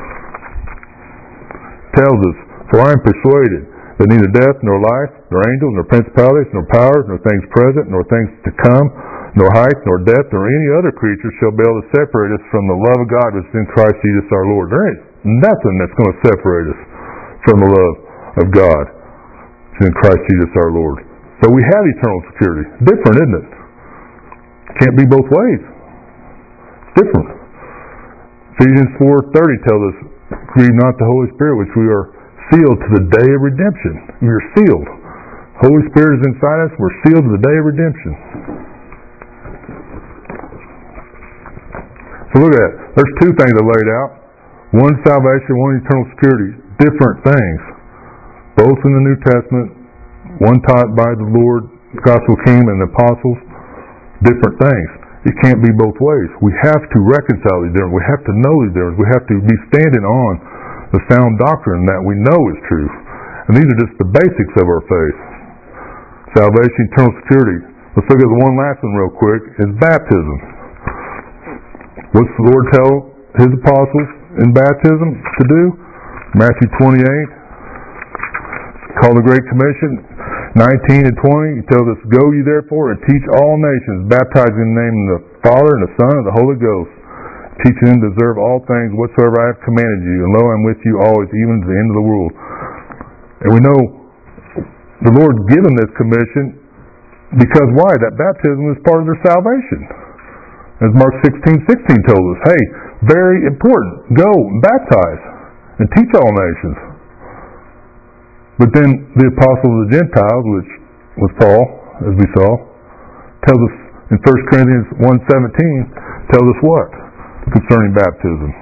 Tells us, for I am persuaded that neither death, nor life, nor angels, nor principalities, nor powers, nor things present, nor things to come, nor height, nor depth, nor any other creature shall be able to separate us from the love of God which is in Christ Jesus our Lord. There ain't nothing that's going to separate us from the love of God which is in Christ Jesus our Lord. So we have eternal security. Different, isn't it? Can't be both ways. Different. Ephesians 4:30 tells us, grieve not the Holy Spirit, which we are sealed to the day of redemption. We are sealed. Holy Spirit is inside us. We're sealed to the day of redemption. So look at that. There's two things I laid out. One salvation, one eternal security. Different things. Both in the New Testament. One taught by the Lord, the Gospel Kingdom, and the Apostles. Different things. It can't be both ways. We have to reconcile these differences. We have to know these differences. We have to be standing on the sound doctrine that we know is true. And these are just the basics of our faith. Salvation, eternal security. Let's look at the one last one real quick, is baptism. What's the Lord tell his apostles in baptism to do? Matthew 28, called the Great Commission, 19 and 20, he tells us, go ye therefore and teach all nations, baptizing in the name of the Father and the Son and the Holy Ghost, teaching them to observe all things whatsoever I have commanded you, and lo, I am with you always, even to the end of the world. And we know the Lord given this commission because why? That baptism is part of their salvation. As Mark 16:16 tells us, hey, very important, go and baptize and teach all nations. But then the apostle of the Gentiles, which was Paul, as we saw, tells us in 1 Corinthians 1:17, tells us what? Concerning baptism.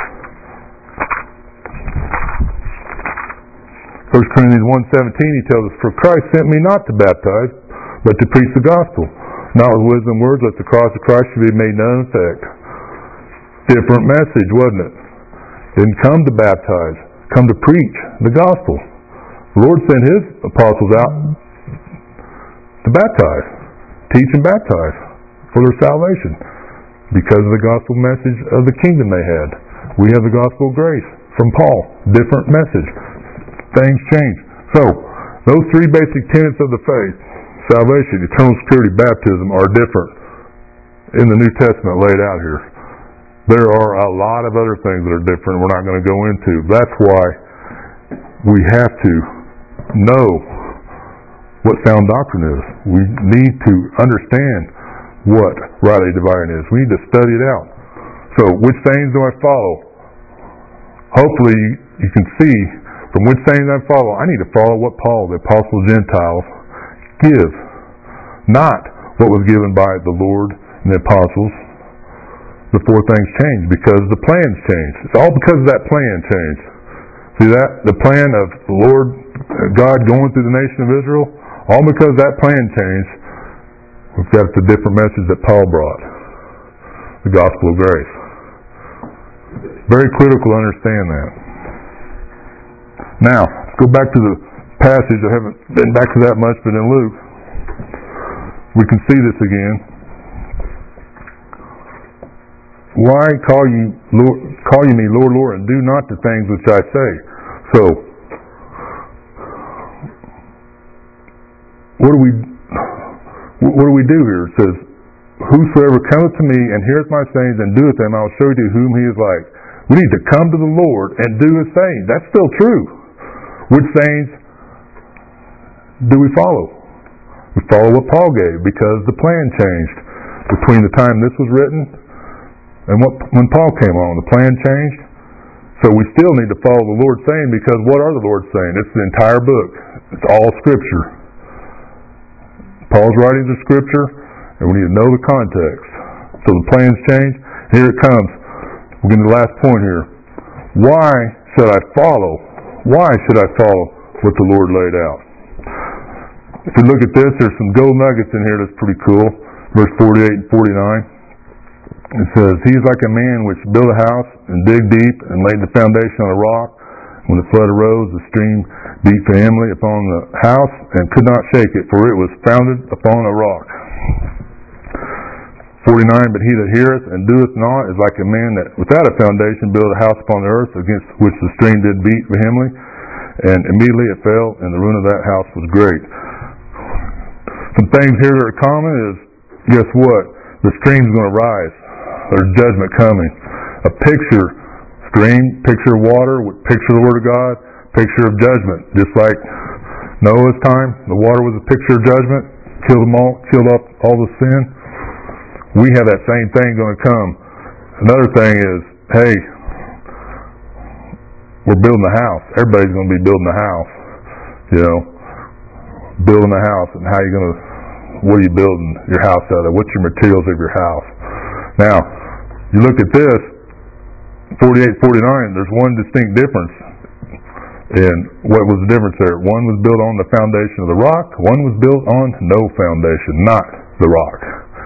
1 Corinthians 1:17, he tells us, for Christ sent me not to baptize, but to preach the gospel, not with wisdom words, lest the cross of Christ should be made none effect. Different message, wasn't it? Didn't come to baptize, come to preach the gospel. The Lord sent his apostles out to baptize, teach and baptize for their salvation because of the gospel message of the kingdom they had. We have the gospel of grace from Paul. Different message. Things change. So, those three basic tenets of the faith, salvation, eternal security, baptism, are different in the New Testament laid out here. There are a lot of other things that are different we're not going to go into. That's why we have to know what sound doctrine is. We need to understand what rightly dividing is. We need to study it out. So, which things do I follow? Hopefully you can see from which saying I follow, I need to follow what Paul, the apostle of Gentiles, gives. Not what was given by the Lord and the apostles before things changed, because the plans changed. It's all because of that plan changed. See that? The plan of the Lord God going through the nation of Israel, all because that plan changed. We've got the different message that Paul brought. The gospel of grace. Very critical to understand that. Now, let's go back to the passage. I haven't been back to that much, but in Luke, we can see this again. Why call you me Lord, Lord, and do not the things which I say? So, what do we do here? It says, whosoever cometh to me and heareth my sayings and doeth them, I will show you whom he is like. We need to come to the Lord and do his sayings. That's still true. Which sayings do we follow? We follow what Paul gave, because the plan changed between the time this was written and when Paul came on. The plan changed. So we still need to follow the Lord's saying, because what are the Lord's saying? It's the entire book. It's all Scripture. Paul's writing the Scripture, and we need to know the context. So the plans change. Here it comes. We're getting to the last point here. Why should I follow? Why should I follow what the Lord laid out? If you look at this, there's some gold nuggets in here that's pretty cool. Verse 48 and 49. It says, he is like a man which built a house and dig deep and laid the foundation on a rock. When the flood arose, the stream beat vehemently upon the house and could not shake it, for it was founded upon a rock. 49, but he that heareth and doeth not is like a man that without a foundation built a house upon the earth, against which the stream did beat vehemently, and immediately it fell, and the ruin of that house was great. Some things here that are common is, guess what? The stream's going to rise. There's judgment coming. A picture, stream, picture of water, picture of the Word of God, picture of judgment. Just like Noah's time, the water was a picture of judgment, killed them all, killed up all the sin. We have that same thing going to come. Another thing is, hey, we're building a house. Everybody's going to be building a house. You know, building a house, and how you going to, what are you building your house out of? What's your materials of your house? Now, you look at this, 48, 49, there's one distinct difference. And what was the difference there? One was built on the foundation of the rock, one was built on no foundation, not the rock.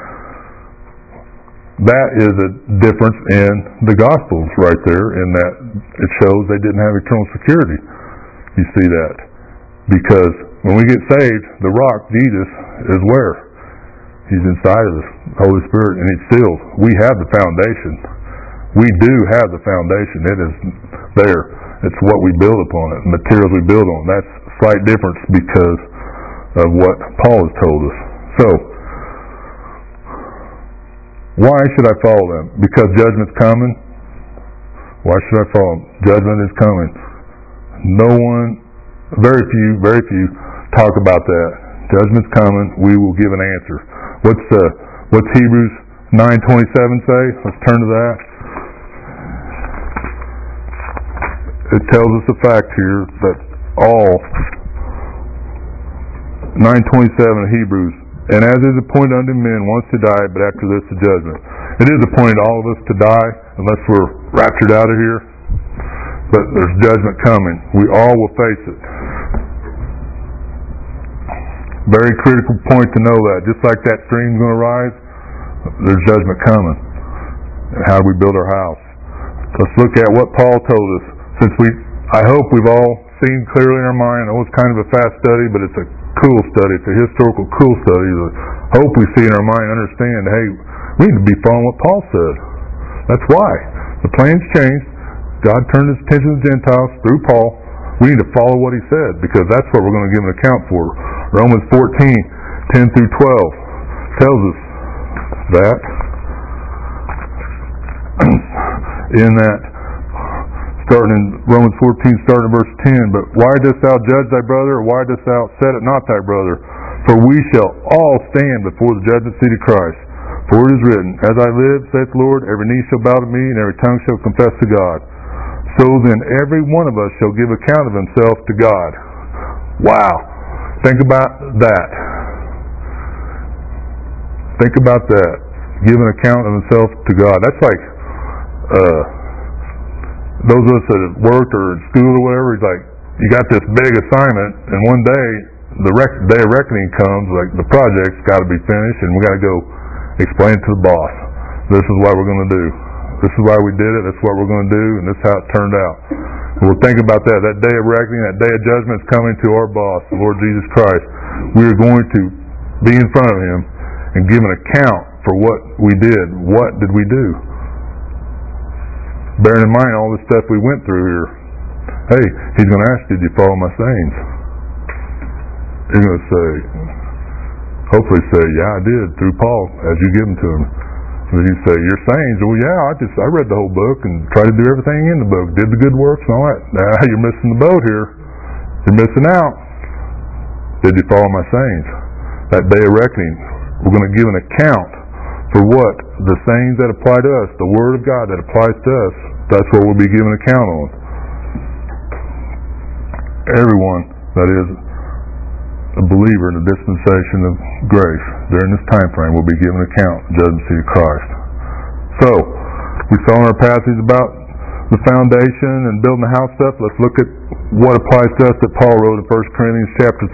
That is a difference in the Gospels right there, in that it shows they didn't have eternal security. You see that. Because when we get saved, the rock, Jesus, is where? He's inside of us, Holy Spirit, and He's sealed. We have the foundation. We do have the foundation. It is there. It's what we build upon it, the materials we build on. That's a slight difference because of what Paul has told us. So, why should I follow them? Because judgment's coming. Why should I follow them? Judgment is coming. No one, very few talk about that. Judgment's coming. We will give an answer. What's Hebrews 9:27 say? Let's turn to that. It tells us a fact here that all 9:27 Hebrews, and as is appointed unto men once to die, but after this the judgment. It is appointed all of us to die unless we're raptured out of here. But there's judgment coming. We all will face it. Very critical point to know that. Just like that stream's going to rise, there's judgment coming. And how do we build our house? Let's look at what Paul told us. I hope we've all seen clearly in our mind. I know it's kind of a fast study, but it's a cool study. It's a historical cool study. I hope we see in our mind, understand, hey, we need to be following what Paul said. That's why. The plans changed. God turned His attention to the Gentiles through Paul. We need to follow what He said, because that's what we're going to give an account for. Romans 14:10 through 12 tells us that. In that, starting in Romans 14, starting in verse 10, but why dost thou judge thy brother, or why dost thou set it not thy brother? For we shall all stand before the judgment seat of Christ. For it is written, as I live, saith the Lord, every knee shall bow to me, and every tongue shall confess to God. So then every one of us shall give account of himself to God. Wow. Think about that. Think about that. Give an account of himself to God. That's like those of us that have worked or in school or whatever, he's like, you got this big assignment, and one day, the day of reckoning comes, like the project's got to be finished, and we got to go explain it to the boss. This is what we're going to do. This is why we did it. This is what we're going to do, and this is how it turned out. And we'll think about that. That day of reckoning, that day of judgment is coming to our boss, the Lord Jesus Christ. We are going to be in front of him and give an account for what we did. What did we do? Bearing in mind all the stuff we went through here. Hey, he's going to ask, did you follow my sayings? He's going to say, hopefully say, yeah, I did, through Paul, as you give them to him. And you say, your sayings, well, yeah, I read the whole book and tried to do everything in the book, did the good works and all that. Now you're missing the boat here. You're missing out. Did you follow my sayings? That day of reckoning, we're going to give an account for what the sayings that apply to us, the Word of God that applies to us, that's what we'll be giving account on. Everyone that is a believer in the dispensation of grace during this time frame will be given account of the judgment seat of Christ. So, we saw in our passage about the foundation and building the house stuff. Let's look at what applies to us that Paul wrote in 1 Corinthians chapter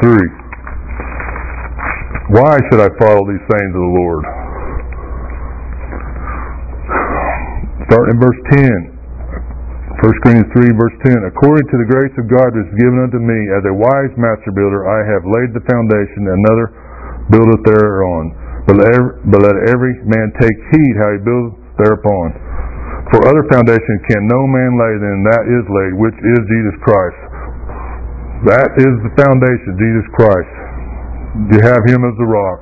3. Why should I follow these sayings of the Lord? Starting in verse 10. 1 Corinthians 3 verse 10. According to the grace of God that is given unto me, as a wise master builder, I have laid the foundation, another buildeth thereon. But let every man take heed how he buildeth thereupon. For other foundation can no man lay than that is laid, which is Jesus Christ. That is the foundation, Jesus Christ. You have him as the rock.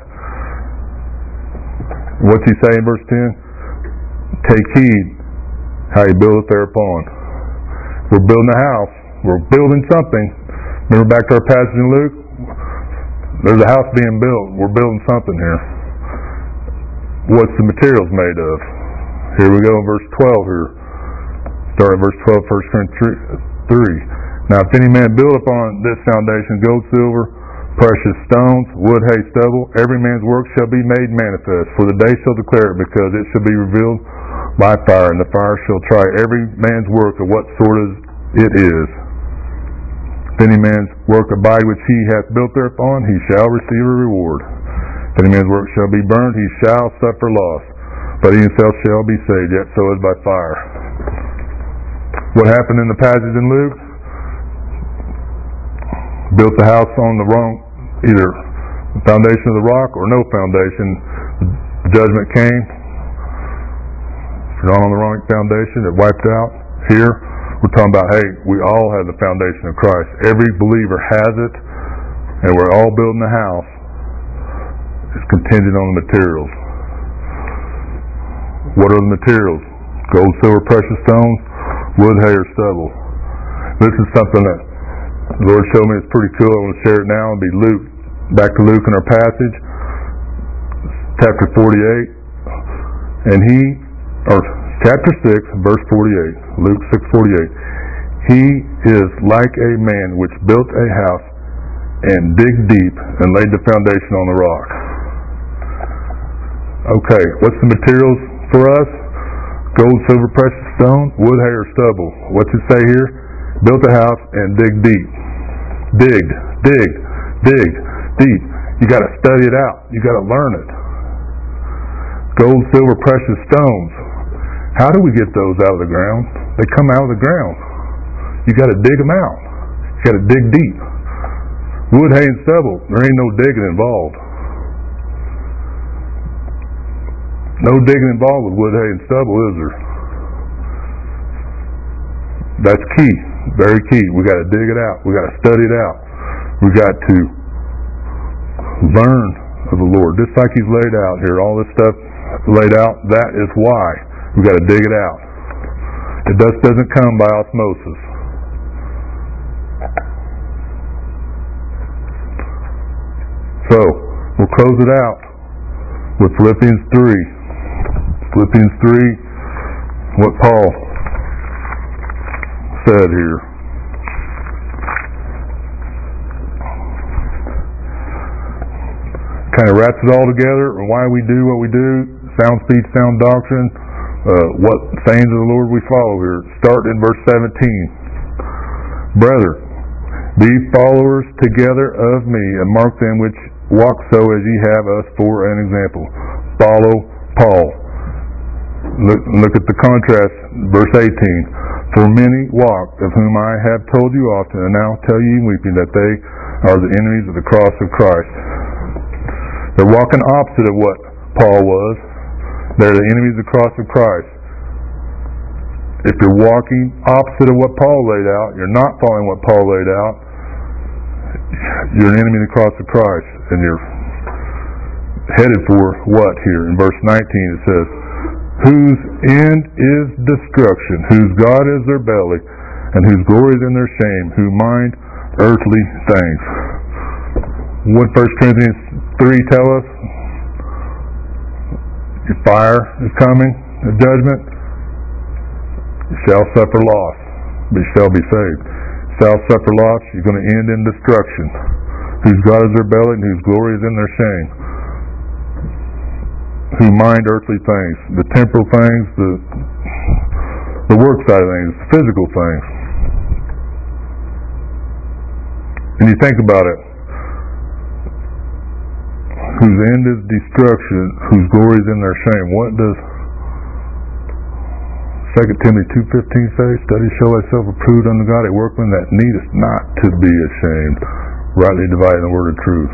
What's he say in verse 10? Take heed how he buildeth thereupon. We're building a house. We're building something. Remember back to our passage in Luke? There's a house being built. We're building something here. What's the materials made of? Here we go in verse 12 here. Start at verse 12, 1 Corinthians 3. Now if any man build upon this foundation gold, silver, precious stones, wood, hay, stubble, every man's work shall be made manifest. For the day shall declare it, because it shall be revealed by fire, and the fire shall try every man's work of what sort it is. If any man's work abide which he hath built thereupon, he shall receive a reward. If any man's work shall be burned, he shall suffer loss. But he himself shall be saved, yet so as by fire. What happened in the passage in Luke? Built the house on the wrong, either the foundation of the rock or no foundation. The judgment came. If you're not on the wrong foundation, it wiped out. Here, we're talking about, hey, we all have the foundation of Christ. Every believer has it, and we're all building a house. It's contingent on the materials. What are the materials? Gold, silver, precious stones, wood, hay, or stubble. This is something that the Lord showed me. It's pretty cool. I want to share it now. It'll be Luke. Back to Luke in our passage, chapter 48, and chapter 6, verse 48. Luke 6:48. He is like a man which built a house and digged deep and laid the foundation on the rock. Okay, what's the materials for us? Gold, silver, precious stone, wood, hay, or stubble. What's it say here? Built a house and digged deep. Digged deep. You got to study it out. You got to learn it. Gold, silver, precious stones. How do we get those out of the ground? They come out of the ground. You got to dig them out. You got to dig deep. Wood, hay, and stubble. There ain't no digging involved. No digging involved with wood, hay, and stubble, is there? That's key. Very key. We got to dig it out. We got to study it out. We got to learn of the Lord. Just like He's laid out here, all this stuff laid out, that is why we got to dig it out. It just doesn't come by osmosis. So, we'll close it out with Philippians 3. Philippians 3, what Paul said here. Kind of wraps it all together, and why we do what we do, sound speech, sound doctrine, what sayings of the Lord we follow here. Start in verse 17. Brethren, be followers together of me, and mark them which walk so as ye have us for an example. Follow Paul. Look at the contrast, verse 18. For many walk, of whom I have told you often, and now tell ye weeping, that they are the enemies of the cross of Christ. They're walking opposite of what Paul was. They're the enemies of the cross of Christ. If you're walking opposite of what Paul laid out, you're not following what Paul laid out, you're an enemy of the cross of Christ. And you're headed for what here? In verse 19 it says, whose end is destruction, whose God is their belly, and whose glory is in their shame, who mind earthly things. What 1 Corinthians 3 tell us? Your fire is coming, the judgment. You shall suffer loss, but you shall be saved. You shall suffer loss, you're going to end in destruction. Whose God is their belly, and whose glory is in their shame. Who mind earthly things, the temporal things, the work side of things, the physical things. And you think about it. Whose end is destruction, whose glory is in their shame. What does 2 Timothy 2:15 say? Study show thyself approved unto God, a workman that needeth not to be ashamed, rightly dividing the word of truth.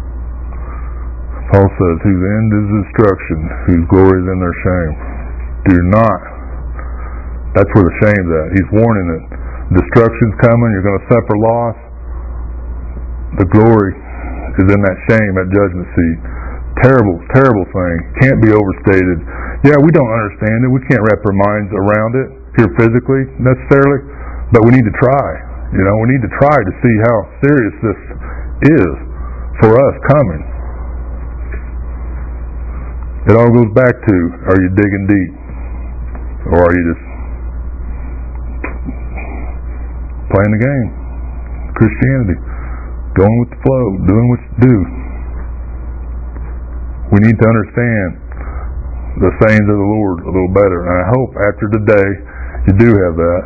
Paul says, whose end is destruction, whose glory is in their shame. Do not. That's where the shame's at. He's warning that destruction's coming, you're going to suffer loss. The glory is in that shame, that judgment seat. Terrible, terrible thing. Can't be overstated. Yeah, we don't understand it. We can't wrap our minds around it here physically necessarily, but we need to try. We need to try to see how serious this is for us coming. It all goes back to, are you digging deep? Or are you just playing the game? Christianity. Going with the flow, doing what you do. We need to understand the sayings of the Lord a little better. And I hope after today you do have that.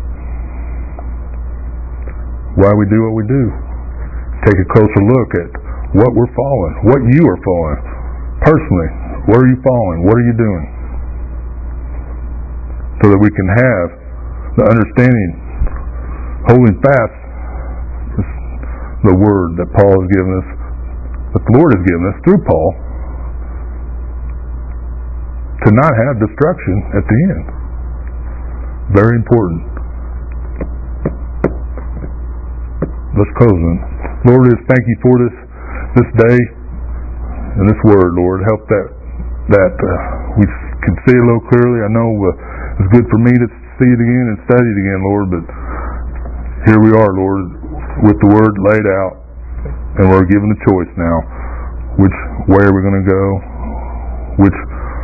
Why we do what we do. Take a closer look at what we're following, what you are following. Personally, where are you following? What are you doing? So that we can have the understanding, holding fast the word that Paul has given us, that the Lord has given us through Paul, to not have destruction at the end. Very important. Let's close then. Lord, just thank you for this day and this word, Lord. Help that we can see it a little clearly. I know it's good for me to see it again and study it again, Lord, but here we are, Lord, with the word laid out, and we're given a choice now. Which way are we going to go? Which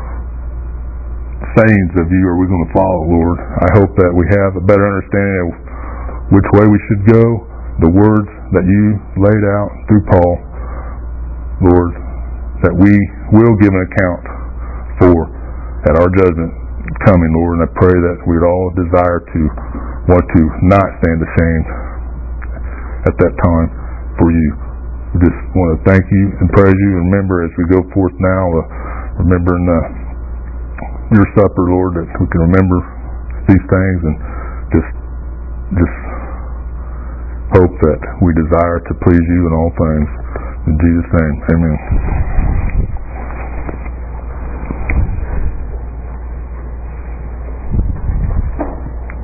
sayings of you are we going to follow, Lord? I hope that we have a better understanding of which way we should go, the words that you laid out through Paul, Lord, that we will give an account for at our judgment coming, Lord. And I pray that we'd all desire to want to not stand ashamed at that time for you. We just want to thank you and praise you, and remember as we go forth now, remembering your supper, Lord, that we can remember these things and just hope that we desire to please you in all things. In Jesus' name, amen.